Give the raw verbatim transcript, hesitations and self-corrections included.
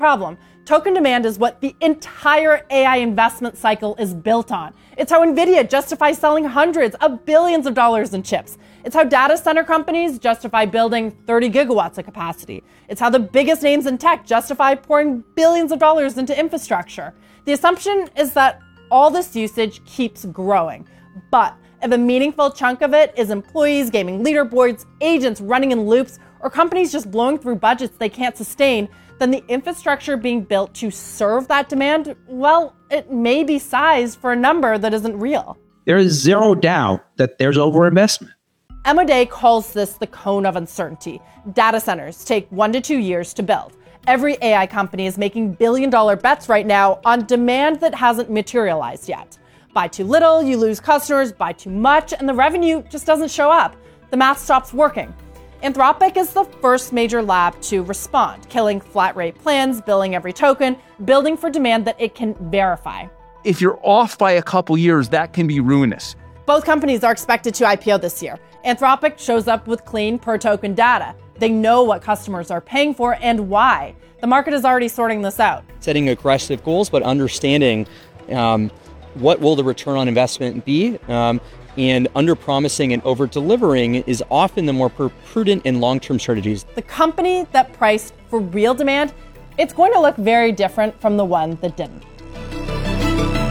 Problem. Token demand is what the entire A I investment cycle is built on. It's how NVIDIA justifies selling hundreds of billions of dollars in chips. It's how data center companies justify building thirty gigawatts of capacity. It's how the biggest names in tech justify pouring billions of dollars into infrastructure. The assumption is that all this usage keeps growing. But if a meaningful chunk of it is employees gaming leaderboards, agents running in loops, or companies just blowing through budgets they can't sustain, then the infrastructure being built to serve that demand, well, it may be sized for a number that isn't real. There is zero doubt that there's overinvestment. Emma Day calls this the cone of uncertainty. Data centers take one to two years to build. Every A I company is making billion-dollar bets right now on demand that hasn't materialized yet. Buy too little, you lose customers. Buy too much, and the revenue just doesn't show up. The math stops working. Anthropic is the first major lab to respond, killing flat-rate plans, billing every token, building for demand that it can verify. If you're off by a couple years, that can be ruinous. Both companies are expected to I P O this year. Anthropic shows up with clean per-token data. They know what customers are paying for and why. The market is already sorting this out. Setting aggressive goals, but understanding um, what will the return on investment be, um, and under-promising and over-delivering is often the more prudent and long-term strategies. The company that priced for real demand, it's going to look very different from the one that didn't.